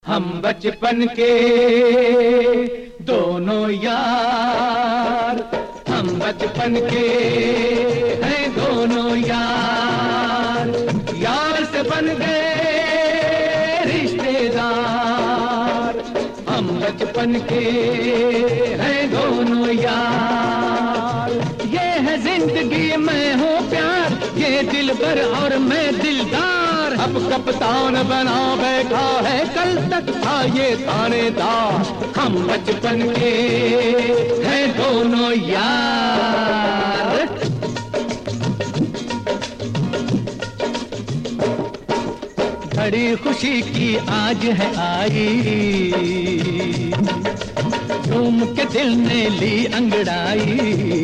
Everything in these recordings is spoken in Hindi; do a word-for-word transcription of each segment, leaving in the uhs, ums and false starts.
हम बचपन के दोनों यार, हम बचपन के हैं दोनों यार, यार से बन गए रिश्तेदार। हम बचपन के हैं दोनों यार, ये है जिंदगी मैं हूँ प्यार, ये दिलबर और मैं दिलदार। अब कप्तान बना बैठा है, कल तक था ये थानेदार। हम बचपन के हैं दोनों यार। बड़ी खुशी की आज है आई, झूम के दिल ने ली अंगड़ाई।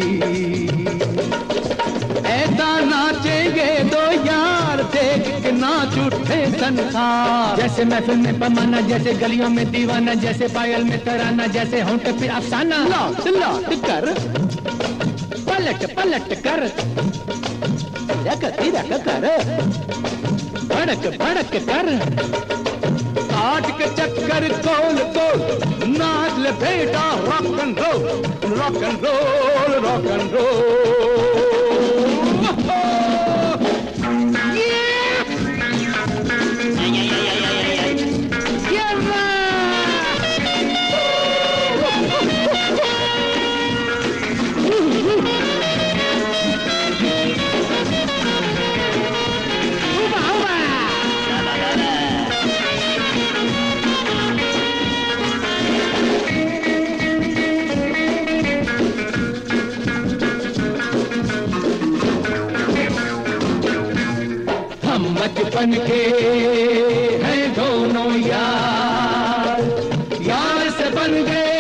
ऐसा नाचेंगे दो यार, देख के नाच उठे संसार। जैसे महफिल में पमाना, जैसे गलियों में दीवाना, जैसे पायल में तराना, जैसे होंठ पे अफसाना। लौट लौट कर, पलट पलट कर, तिरक तिरक कर, भड़क भड़क कर, काट के चक्कर गोल गोल, नाच ले बेटा rock and roll, rock and roll, rock and roll. बचपन के हैं दोनों यार, यार से बन गए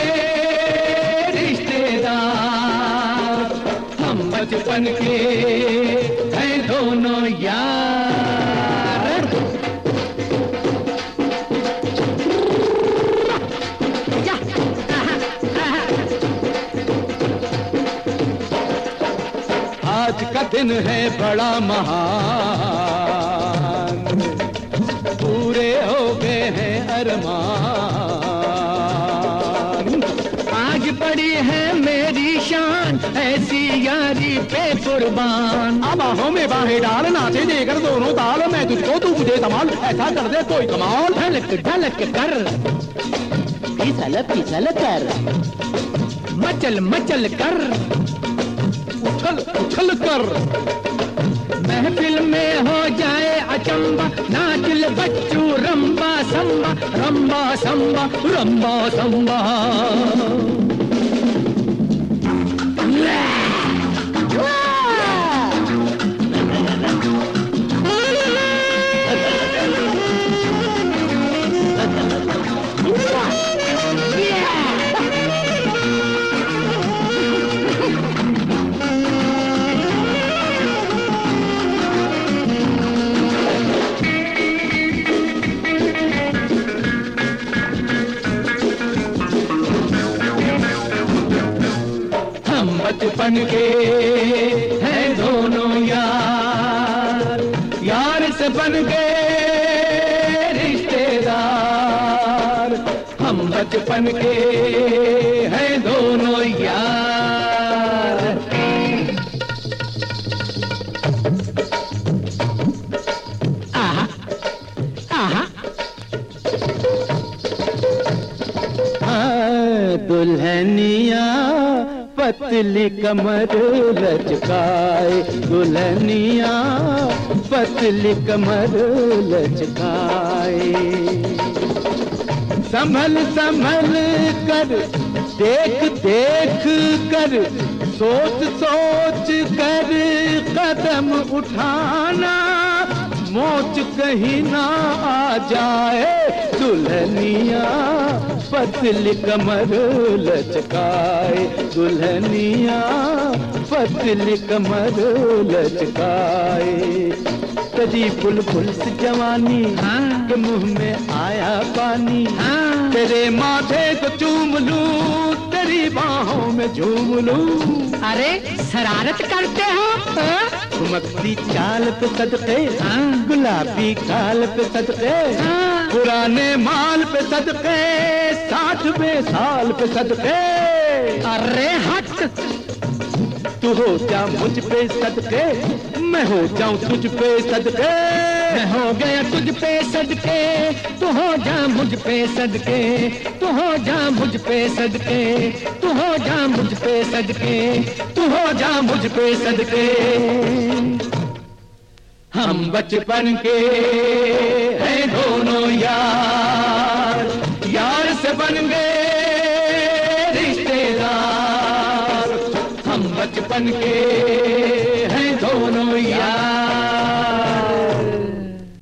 रिश्तेदार। हम बचपन के हैं दोनों यार। आज का दिन है बड़ा महान, पूरे हो गए हैं अरमान। आज पड़ी है मेरी शान, ऐसी यारी पे कुर्बान। अब बाहों में बाहें डाल, नाचे देकर दोनों ताल, मैं तुझको तू मुझे धमाल, ऐसा कर दे कोई कमाल। ढलक ढलक कर, फिसल फिसल कर, मचल मचल कर, उछल उछल कर। महफिल में हो जाए अचंबा, नाच ले बच्चू रंबा संबा, रंबा संबा, रंबा संबा। बचपन के हैं दोनों यार, यार से बन गए रिश्तेदार। हम बचपन के हैं दोनों यार। आहा आहा, दुल्हनिया पतली कमर लचकाए, दुल्हनिया पतली कमर लचकाए। संभल संभल कर, देख देख कर, सोच सोच कर कदम उठाना, मोच कहीं ना आ जाए। दुल्हनिया पतली कमर लचकाए, दुल्हनिया पतली कमर लचकाए। तेरी बुलबुल से जवानी, हाँ? के मुंह में आया पानी, हाँ? तेरे माथे को चूम लूं, तेरी बाहों में झूम लूं। अरे शरारत करते हो, हाँ? ठुमकती चाल पे सदके, गुलाबी गाल पे सदके, पुराने माल पे सदके, साठवें साल पे सदके। अरे हट, तू हो जा मुझ पे सदके, मैं हो जाऊं तुझ पे सदके। मैं हो गया तुझ पे सदके, तू हो जा मुझ पे सदके, तू हो जा मुझ पे सदके, तू हो जा मुझ पे सदके, तू हो जा मुझ पे सदके। हम बचपन के हैं दोनों यार, यार से बन गए रिश्तेदार। हम बचपन के